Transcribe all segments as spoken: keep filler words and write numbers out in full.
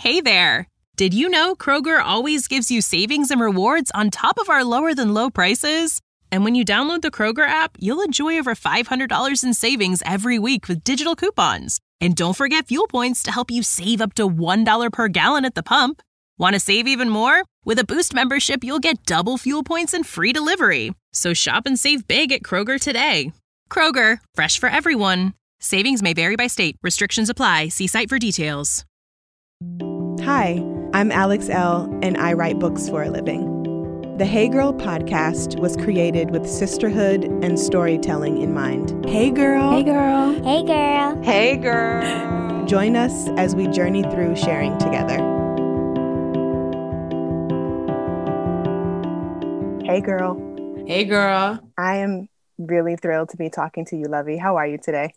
Hey there! Did you know Kroger always gives you savings and rewards on top of our lower than low prices? And when you download the Kroger app, you'll enjoy over five hundred dollars in savings every week with digital coupons. And don't forget fuel points to help you save up to one dollar per gallon at the pump. Want to save even more? With a Boost membership, you'll get double fuel points and free delivery. So shop and save big at Kroger today. Kroger, fresh for everyone. Savings may vary by state. Restrictions apply. See site for details. Hi, I'm Alex Elle, and I write books for a living. The Hey Girl podcast was created with sisterhood and storytelling in mind. Hey girl. Hey girl. Hey girl. Hey girl. Join us as we journey through sharing together. Hey girl. Hey girl. I am really thrilled to be talking to you, Lovey. How are you today?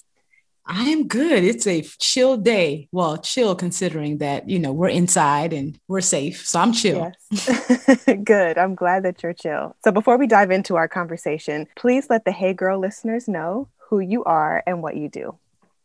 I am good. It's a chill day. Well, chill considering that, you know, we're inside and we're safe. So I'm chill. Yes. Good. I'm glad that you're chill. So before we dive into our conversation, please let the Hey Girl listeners know who you are and what you do.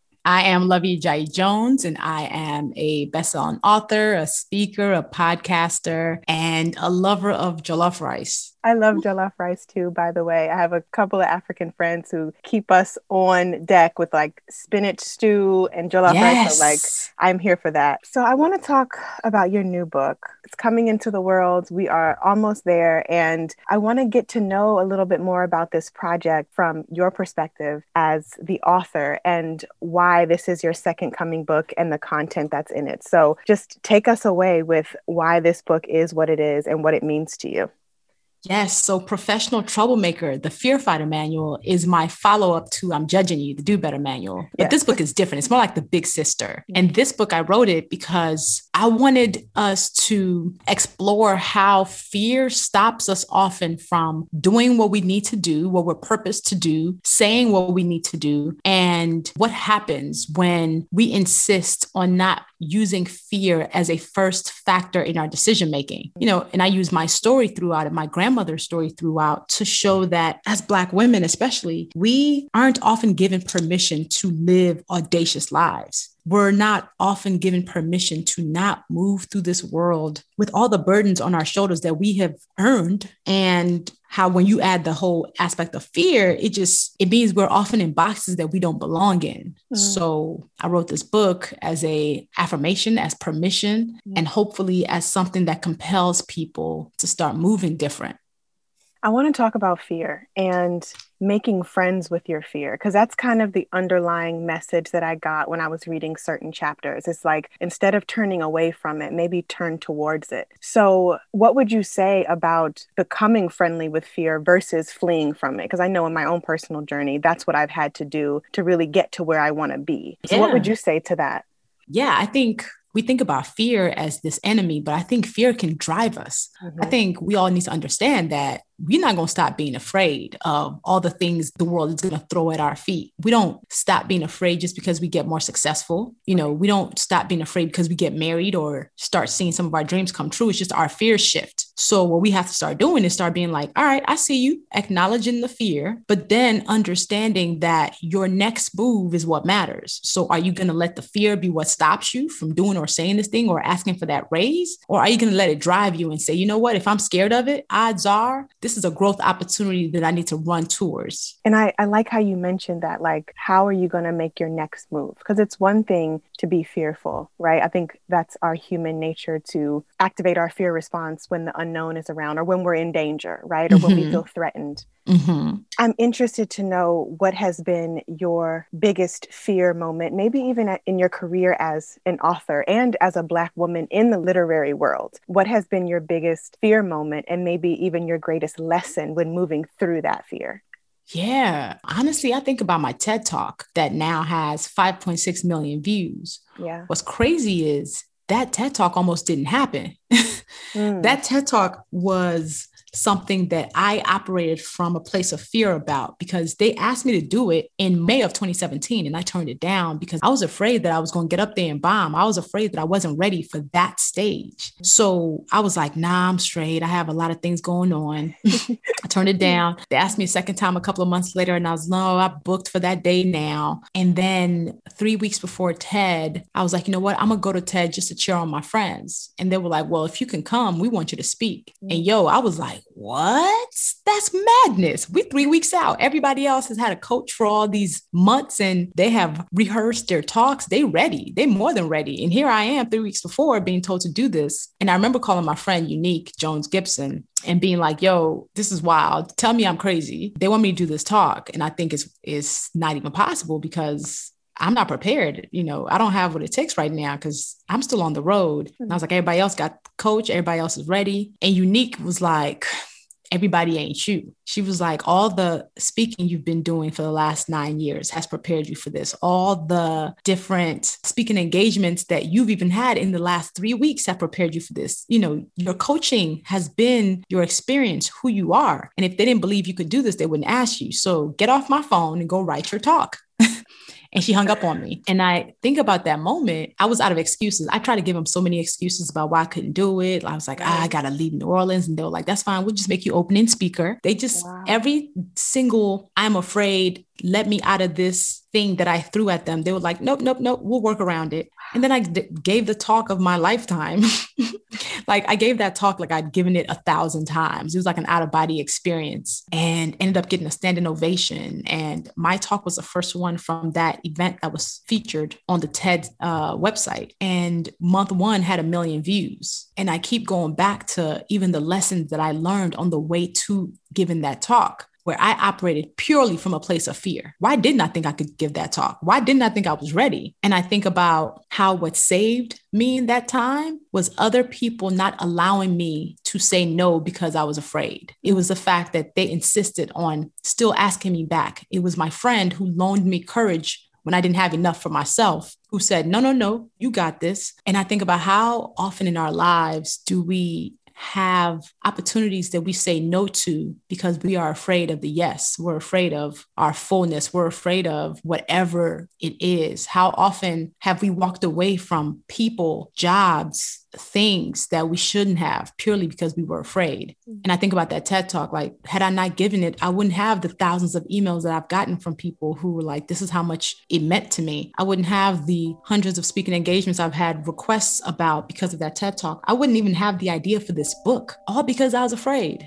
I am Lovey Ajayi Jones, and I am a best-selling author, a speaker, a podcaster, and a lover of jollof rice. I love jollof rice too, by the way. I have a couple of African friends who keep us on deck with like spinach stew and jollof yes. rice. So like, I'm here for that. So I want to talk about your new book. It's coming into the world. We are almost there. And I want to get to know a little bit more about this project from your perspective as the author and why this is your second coming book and the content that's in it. So just take us away with why this book is what it is and what it means to you. Yes. So Professional Troublemaker, the Fear Fighter Manual is my follow-up to I'm Judging You, the Do Better Manual. But yes. This book is different. It's more like the big sister. And this book, I wrote it because I wanted us to explore how fear stops us often from doing what we need to do, what we're purposed to do, saying what we need to do, and what happens when we insist on not using fear as a first factor in our decision-making. You know, and I use my story throughout it, my grandmother's story throughout, to show that as Black women, especially, we aren't often given permission to live audacious lives. We're not often given permission to not move through this world with all the burdens on our shoulders that we have earned. And how when you add the whole aspect of fear, it just, it means we're often in boxes that we don't belong in. Mm. So I wrote this book as a affirmation, as permission, mm. and hopefully as something that compels people to start moving different. I want to talk about fear and making friends with your fear, because that's kind of the underlying message that I got when I was reading certain chapters. It's like, instead of turning away from it, maybe turn towards it. So what would you say about becoming friendly with fear versus fleeing from it? Because I know in my own personal journey, that's what I've had to do to really get to where I want to be. So yeah. What would you say to that? Yeah, I think we think about fear as this enemy, but I think fear can drive us. Mm-hmm. I think we all need to understand that we're not going to stop being afraid of all the things the world is going to throw at our feet. We don't stop being afraid just because we get more successful. You know, we don't stop being afraid because we get married or start seeing some of our dreams come true. It's just our fears shift. So what we have to start doing is start being like, all right, I see you, acknowledging the fear, but then understanding that your next move is what matters. So are you going to let the fear be what stops you from doing or saying this thing or asking for that raise? Or are you going to let it drive you and say, you know what, if I'm scared of it, odds are this is a growth opportunity that I need to run towards. And I, I like how you mentioned that, like, how are you going to make your next move? Because it's one thing to be fearful, right? I think that's our human nature to activate our fear response when the unknown is around or when we're in danger, right? Or mm-hmm. when we feel threatened. Mm-hmm. I'm interested to know what has been your biggest fear moment, maybe even in your career as an author and as a Black woman in the literary world. What has been your biggest fear moment and maybe even your greatest lesson when moving through that fear? Yeah, honestly, I think about my TED Talk that now has five point six million views. Yeah. What's crazy is that TED Talk almost didn't happen. mm. That TED Talk was something that I operated from a place of fear about, because they asked me to do it in May of twenty seventeen and I turned it down because I was afraid that I was going to get up there and bomb. I was afraid that I wasn't ready for that stage. So I was like, nah, I'm straight. I have a lot of things going on. I turned it down. They asked me a second time a couple of months later and I was, no, I booked for that day now. And then three weeks before TED, I was like, you know what? I'm going to go to TED just to cheer on my friends. And they were like, well, if you can come, we want you to speak. And yo, I was like, what? That's madness. We three weeks out. Everybody else has had a coach for all these months and they have rehearsed their talks. They ready. They more than ready. And here I am three weeks before being told to do this. And I remember calling my friend Unique Jones Gibson and being like, yo, this is wild. Tell me I'm crazy. They want me to do this talk. And I think it's, it's not even possible because I'm not prepared. You know, I don't have what it takes right now because I'm still on the road. And I was like, everybody else got coach. Everybody else is ready. And Unique was like, everybody ain't you. She was like, all the speaking you've been doing for the last nine years has prepared you for this. All the different speaking engagements that you've even had in the last three weeks have prepared you for this. You know, your coaching has been your experience, who you are. And if they didn't believe you could do this, they wouldn't ask you. So get off my phone and go write your talk. And she hung up on me. And I think about that moment, I was out of excuses. I tried to give them so many excuses about why I couldn't do it. I was like, ah, I got to leave New Orleans. And they were like, that's fine. We'll just make you opening speaker. They just, wow. every single, I'm afraid, let me out of this thing that I threw at them. They were like, nope, nope, nope. We'll work around it. And then I d- gave the talk of my lifetime. Like I gave that talk like I'd given it a thousand times. It was like an out of body experience and ended up getting a standing ovation. And my talk was the first one from that event that was featured on the TED uh, website. And month one had a million views. And I keep going back to even the lessons that I learned on the way to giving that talk, where I operated purely from a place of fear. Why didn't I think I could give that talk? Why didn't I think I was ready? And I think about how what saved me in that time was other people not allowing me to say no because I was afraid. It was the fact that they insisted on still asking me back. It was my friend who loaned me courage when I didn't have enough for myself, who said, no, no, no, you got this. And I think about how often in our lives do we have opportunities that we say no to because we are afraid of the yes. We're afraid of our fullness. We're afraid of whatever it is. How often have we walked away from people, jobs, things that we shouldn't have purely because we were afraid? And I think about that TED Talk, like had I not given it, I wouldn't have the thousands of emails that I've gotten from people who were like, this is how much it meant to me. I wouldn't have the hundreds of speaking engagements I've had requests about because of that TED Talk. I wouldn't even have the idea for this book, all because I was afraid.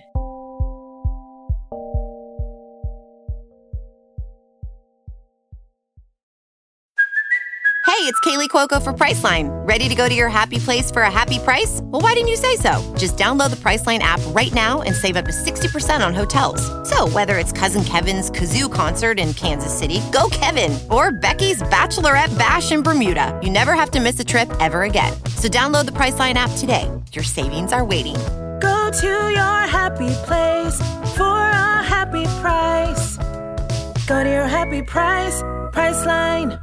Hey, it's Kaylee Cuoco for Priceline. Ready to go to your happy place for a happy price? Well, why didn't you say so? Just download the Priceline app right now and save up to sixty percent on hotels. So whether it's Cousin Kevin's Kazoo Concert in Kansas City, go Kevin, or Becky's Bachelorette Bash in Bermuda, you never have to miss a trip ever again. So download the Priceline app today. Your savings are waiting. Go to your happy place for a happy price. Go to your happy price, Priceline.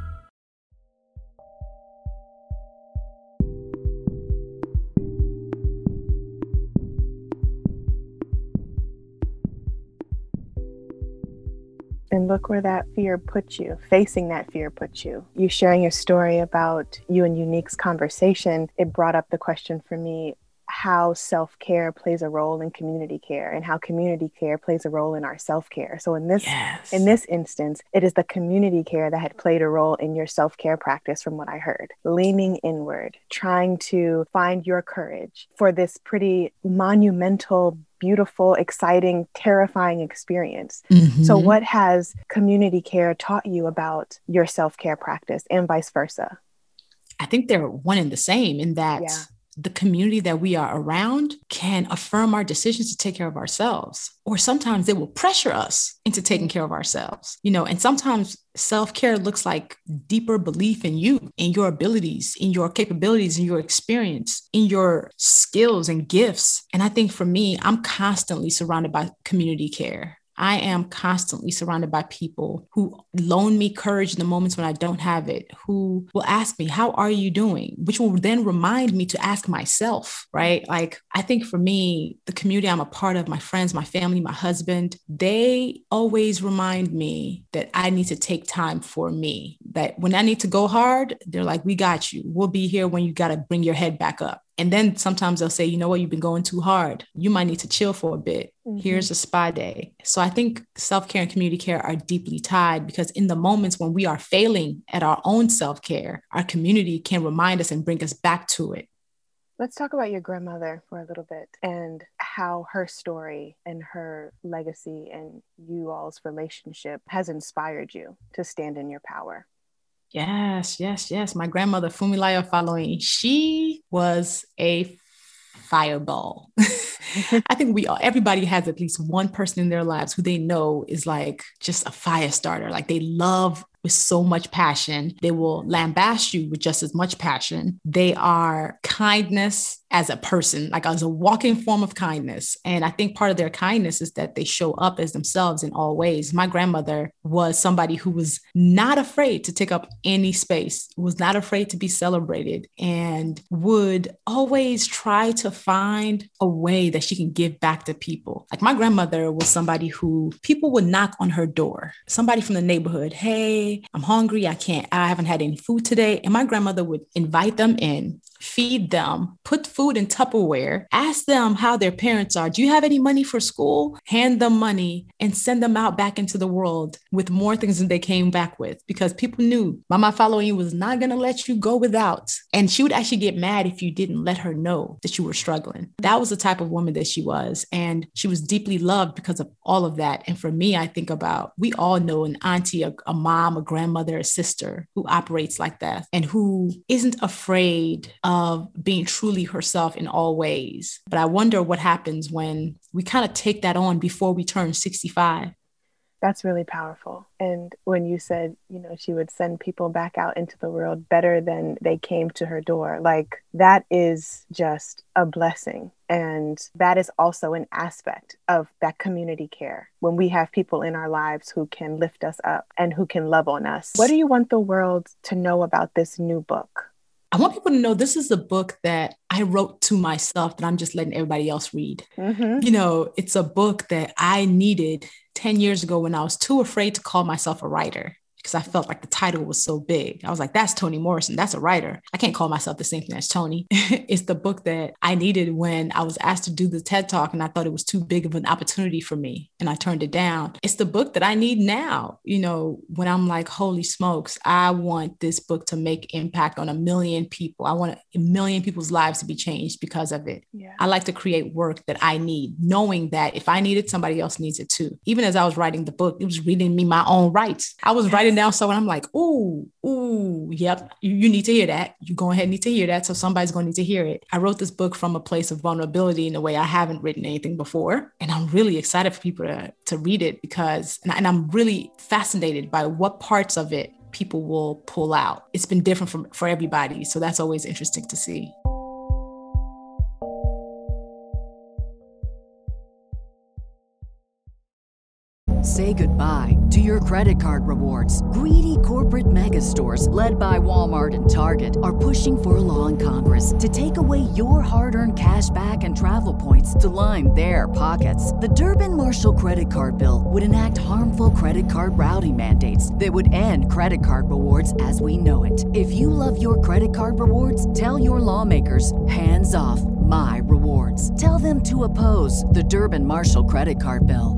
And look where that fear put you, facing that fear put you. You sharing your story about you and Unique's conversation, it brought up the question for me, how self-care plays a role in community care and how community care plays a role in our self-care. So in this yes. in this instance, it is the community care that had played a role in your self-care practice from what I heard. Leaning inward, trying to find your courage for this pretty monumental, beautiful, exciting, terrifying experience. Mm-hmm. So what has community care taught you about your self-care practice and vice versa? I think they're one and the same in that yeah. the community that we are around can affirm our decisions to take care of ourselves, or sometimes they will pressure us into taking care of ourselves, you know, and sometimes self-care looks like deeper belief in you, in your abilities, in your capabilities, in your experience, in your skills and gifts. And I think for me, I'm constantly surrounded by community care. I am constantly surrounded by people who loan me courage in the moments when I don't have it, who will ask me, how are you doing? Which will then remind me to ask myself, right? Like, I think for me, the community I'm a part of, my friends, my family, my husband, they always remind me that I need to take time for me, that when I need to go hard, they're like, we got you. We'll be here when you got to bring your head back up. And then sometimes they'll say, you know what, you've been going too hard. You might need to chill for a bit. Mm-hmm. Here's a spa day. So I think self-care and community care are deeply tied, because in the moments when we are failing at our own self-care, our community can remind us and bring us back to it. Let's talk about your grandmother for a little bit and how her story and her legacy and you all's relationship has inspired you to stand in your power. Yes, yes, yes. My grandmother, Funmilayo Faloyin, she was a fireball. I think we all, everybody has at least one person in their lives who they know is like just a fire starter. Like they love with so much passion. They will lambaste you with just as much passion. They are kindness as a person, like as a walking form of kindness. And I think part of their kindness is that they show up as themselves in all ways. My grandmother was somebody who was not afraid to take up any space, was not afraid to be celebrated, and would always try to find a way that she can give back to people. Like my grandmother was somebody who people would knock on her door, somebody from the neighborhood, hey, I'm hungry. I can't, I haven't had any food today. And my grandmother would invite them in, feed them, put food in Tupperware, ask them how their parents are. Do you have any money for school? Hand them money and send them out back into the world with more things than they came back with, because people knew Mama Faloyin was not going to let you go without. And she would actually get mad if you didn't let her know that you were struggling. That was the type of woman that she was. And she was deeply loved because of all of that. And for me, I think about, we all know an auntie, a, a mom, a grandmother, a sister who operates like that and who isn't afraid of being truly herself in all ways. But I wonder what happens when we kind of take that on before we turn sixty-five. That's really powerful. And when you said, you know, she would send people back out into the world better than they came to her door, like that is just a blessing. And that is also an aspect of that community care. When we have people in our lives who can lift us up and who can love on us. What do you want the world to know about this new book? I want people to know this is a book that I wrote to myself that I'm just letting everybody else read. Mm-hmm. You know, it's a book that I needed ten years ago when I was too afraid to call myself a writer, because I felt like the title was so big. I was like, that's Toni Morrison. That's a writer. I can't call myself the same thing as Toni. It's the book that I needed when I was asked to do the TED Talk and I thought it was too big of an opportunity for me and I turned it down. It's the book that I need now, you know, when I'm like, holy smokes, I want this book to make impact on a million people. I want a million people's lives to be changed because of it. Yeah. I like to create work that I need, knowing that if I need it, somebody else needs it too. Even as I was writing the book, it was reading me my own rights. I was writing down so when I'm like, ooh, ooh, yep, you, you need to hear that. You go ahead and need to hear that. So somebody's going to need to hear it. I wrote this book from a place of vulnerability in a way I haven't written anything before. And I'm really excited for people to, to read it because, and, and I'm really fascinated by what parts of it people will pull out. It's been different from, for everybody. So that's always interesting to see. Say goodbye to your credit card rewards. Greedy corporate mega stores, led by Walmart and Target, are pushing for a law in Congress to take away your hard-earned cash back and travel points to line their pockets. The Durbin-Marshall credit card bill would enact harmful credit card routing mandates that would end credit card rewards as we know it. If you love your credit card rewards, tell your lawmakers, hands off my rewards. Tell them to oppose the Durbin-Marshall credit card bill.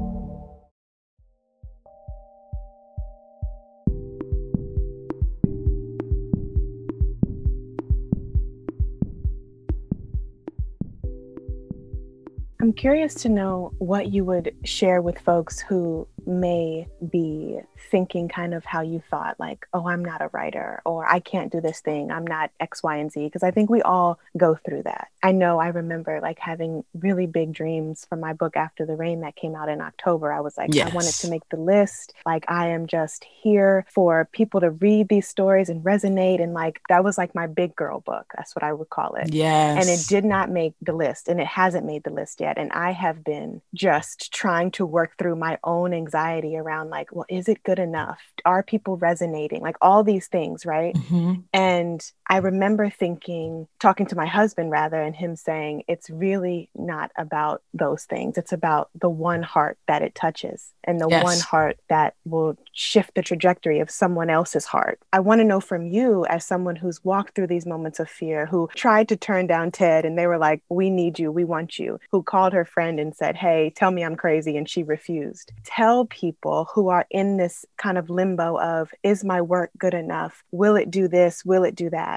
I'm curious to know what you would share with folks who may be thinking kind of how you thought, like, oh, I'm not a writer, or I can't do this thing, I'm not X, Y, and Z, because I think we all go through that. I know I remember like having really big dreams for my book After the Rain that came out in October. I was like, yes. I wanted to make the list. Like, I am just here for people to read these stories and resonate. And like, that was like my big girl book. That's what I would call it. Yes. And it did not make the list, and it hasn't made the list yet. And I have been just trying to work through my own anxiety around like, well, is it good enough? Are people resonating? Like all these things, right? Mm-hmm. And I remember thinking, talking to my husband rather, and him saying, it's really not about those things. It's about the one heart that it touches and the yes. one heart that will shift the trajectory of someone else's heart. I want to know from you, as someone who's walked through these moments of fear, who tried to turn down TED and they were like, we need you, we want you, who called her friend and said, hey, tell me I'm crazy, and she refused. Tell people who are in this kind of limbo of, is my work good enough? Will it do this? Will it do that?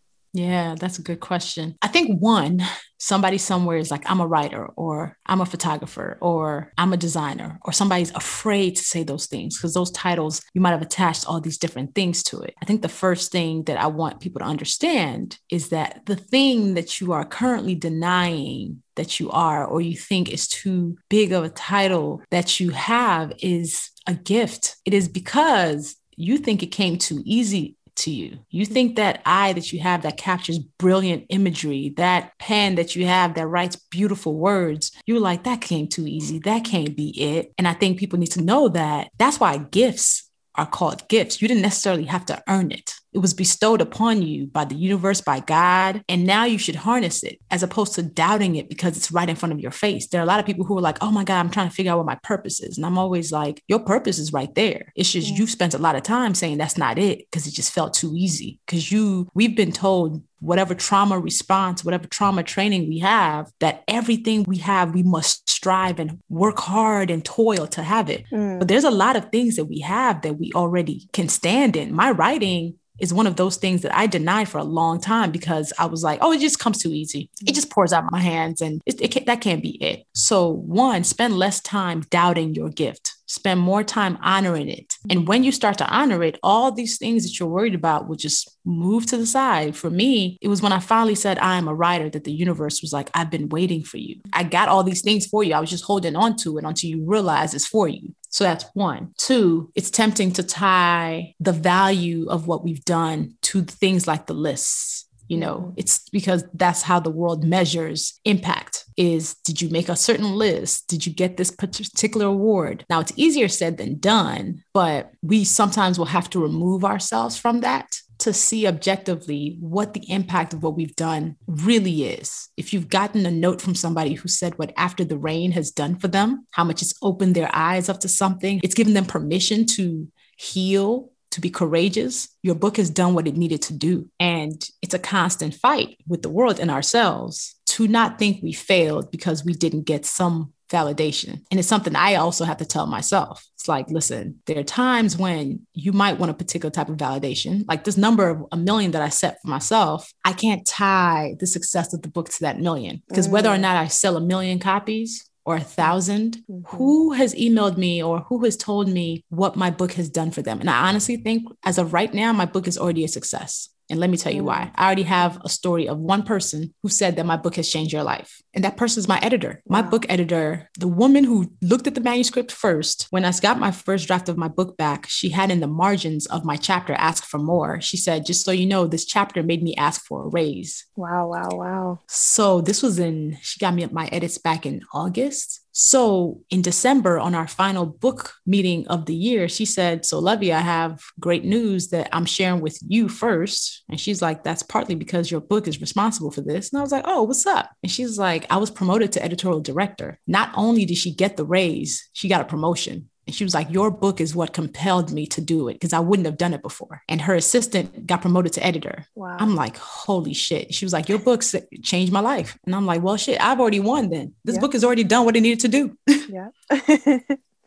Yeah, that's a good question. I think one, somebody somewhere is like, I'm a writer, or I'm a photographer, or I'm a designer, or somebody's afraid to say those things because those titles, you might have attached all these different things to it. I think the first thing that I want people to understand is that the thing that you are currently denying that you are, or you think is too big of a title that you have, is a gift. It is because you think it came too easy to you. You think that eye that you have that captures brilliant imagery, that pen that you have that writes beautiful words, you're like, that came too easy. That can't be it. And I think people need to know that that's why gifts are called gifts. You didn't necessarily have to earn it. It was bestowed upon you by the universe, by God. And now you should harness it as opposed to doubting it because it's right in front of your face. There are a lot of people who are like, oh my God, I'm trying to figure out what my purpose is. And I'm always like, your purpose is right there. It's just, yeah. you spent a lot of time saying that's not it because it just felt too easy. Because you, we've been told whatever trauma response, whatever trauma training we have, that everything we have, we must strive and work hard and toil to have it. Mm. But there's a lot of things that we have that we already can stand in. My writing is one of those things that I denied for a long time because I was like, oh, it just comes too easy. It just pours out my hands and it, it can't, that can't be it. So one, spend less time doubting your gift. Spend more time honoring it. And when you start to honor it, all these things that you're worried about will just move to the side. For me, it was when I finally said, I am a writer, that the universe was like, I've been waiting for you. I got all these things for you. I was just holding on to it until you realize it's for you. So that's one. Two, it's tempting to tie the value of what we've done to things like the lists. You know, it's because that's how the world measures impact is, did you make a certain list? Did you get this particular award? Now, it's easier said than done, but we sometimes will have to remove ourselves from that to see objectively what the impact of what we've done really is. If you've gotten a note from somebody who said what After the Rain has done for them, how much it's opened their eyes up to something, it's given them permission to heal, to be courageous, your book has done what it needed to do. And it's a constant fight with the world and ourselves to not think we failed because we didn't get some validation. And it's something I also have to tell myself. It's like, listen, there are times when you might want a particular type of validation, like this number of a million that I set for myself. I can't tie the success of the book to that million because mm. whether or not I sell a million copies or a thousand, mm-hmm. who has emailed me or who has told me what my book has done for them? And I honestly think as of right now, my book is already a success. And let me tell you why. I already have a story of one person who said that my book has changed your life. And that person is my editor. Wow. My book editor, the woman who looked at the manuscript first, when I got my first draft of my book back, she had in the margins of my chapter, ask for more. She said, just so you know, this chapter made me ask for a raise. Wow, wow, wow. So this was in, she got me my edits back in August. So in December, on our final book meeting of the year, she said, so Lovey, I have great news that I'm sharing with you first. And she's like, that's partly because your book is responsible for this. And I was like, oh, what's up? And she's like, I was promoted to editorial director. Not only did she get the raise, she got a promotion. And she was like, your book is what compelled me to do it because I wouldn't have done it before. And her assistant got promoted to editor. Wow. I'm like, holy shit. She was like, your book changed my life. And I'm like, well, shit, I've already won then. This yep. book has already done what it needed to do. Yeah.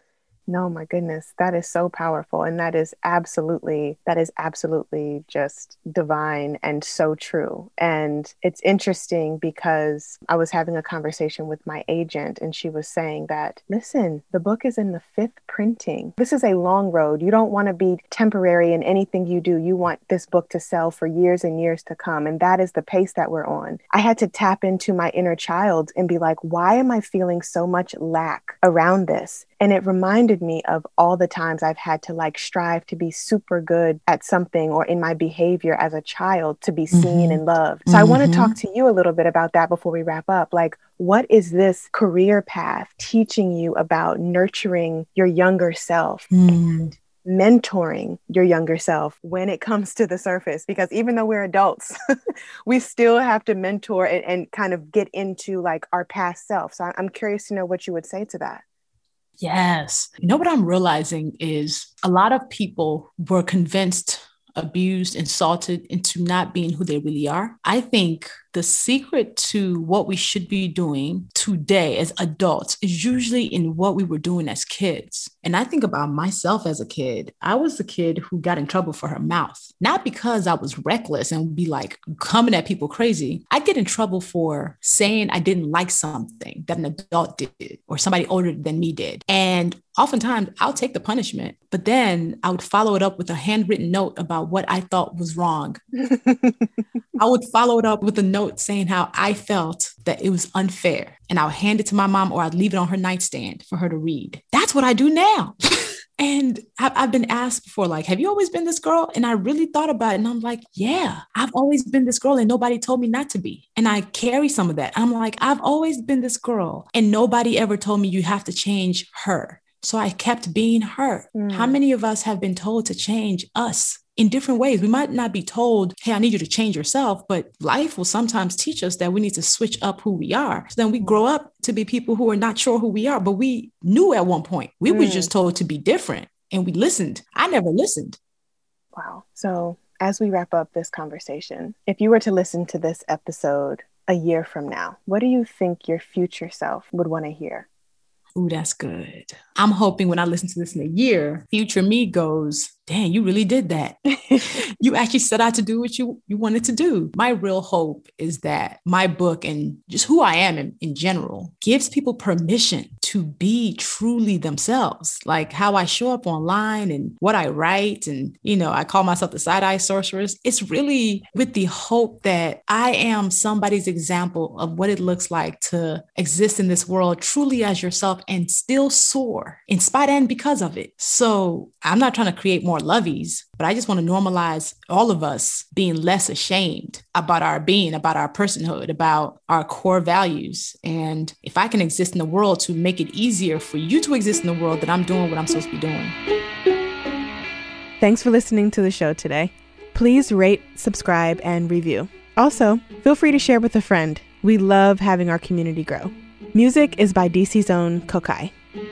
No, my goodness, that is so powerful. And that is absolutely, that is absolutely just divine and so true. And it's interesting because I was having a conversation with my agent and she was saying that, listen, the book is in the fifth printing. This is a long road. You don't want to be temporary in anything you do. You want this book to sell for years and years to come. And that is the pace that we're on. I had to tap into my inner child and be like, why am I feeling so much lack around this? And it reminded me of all the times I've had to like strive to be super good at something or in my behavior as a child to be seen mm-hmm. and loved. So mm-hmm. I want to talk to you a little bit about that before we wrap up. Like, what is this career path teaching you about nurturing your younger self mm. and mentoring your younger self when it comes to the surface? Because even though we're adults, we still have to mentor and, and kind of get into like our past self. So I'm curious to know what you would say to that. Yes. You know what I'm realizing is a lot of people were convinced, abused, insulted into not being who they really are. I think the secret to what we should be doing today as adults is usually in what we were doing as kids. And I think about myself as a kid. I was the kid who got in trouble for her mouth, not because I was reckless and would be like coming at people crazy. I get in trouble for saying I didn't like something that an adult did or somebody older than me did. And oftentimes I'll take the punishment, but then I would follow it up with a handwritten note about what I thought was wrong. I would follow it up with a note saying how I felt that it was unfair. And I'll hand it to my mom or I'd leave it on her nightstand for her to read. That's what I do now. And I've, I've been asked before, like, have you always been this girl? And I really thought about it. And I'm like, yeah, I've always been this girl and nobody told me not to be. And I carry some of that. I'm like, I've always been this girl and nobody ever told me you have to change her. So I kept being her. Mm. How many of us have been told to change us in different ways? We might not be told, hey, I need you to change yourself, but life will sometimes teach us that we need to switch up who we are. So then we grow up to be people who are not sure who we are, but we knew at one point. We mm. were just told to be different and we listened. I never listened. Wow. So as we wrap up this conversation, if you were to listen to this episode a year from now, what do you think your future self would want to hear? Ooh, that's good. I'm hoping when I listen to this in a year, future me goes, dang, you really did that. You actually set out to do what you, you wanted to do. My real hope is that my book and just who I am in, in general gives people permission to be truly themselves, like how I show up online and what I write. And, you know, I call myself the side-eye sorceress. It's really with the hope that I am somebody's example of what it looks like to exist in this world truly as yourself and still soar in spite and because of it. So I'm not trying to create more lovies, but I just want to normalize all of us being less ashamed about our being, about our personhood, about our core values. And if I can exist in the world to make it easier for you to exist in the world, that I'm doing what I'm supposed to be doing. Thanks for listening to the show today. Please rate, subscribe, and review. Also, feel free to share with a friend. We love having our community grow. Music is by D C's own Kokai.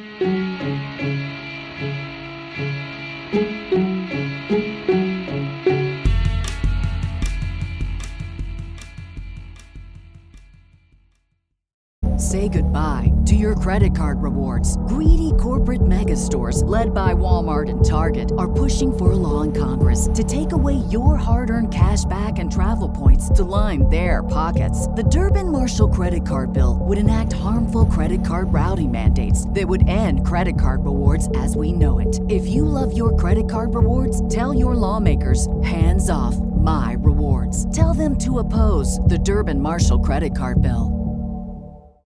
Say goodbye to your credit card rewards. Greedy corporate mega stores, led by Walmart and Target, are pushing for a law in Congress to take away your hard-earned cash back and travel points to line their pockets. The Durbin-Marshall credit card bill would enact harmful credit card routing mandates that would end credit card rewards as we know it. If you love your credit card rewards, tell your lawmakers, hands off my rewards. Tell them to oppose the Durbin-Marshall credit card bill.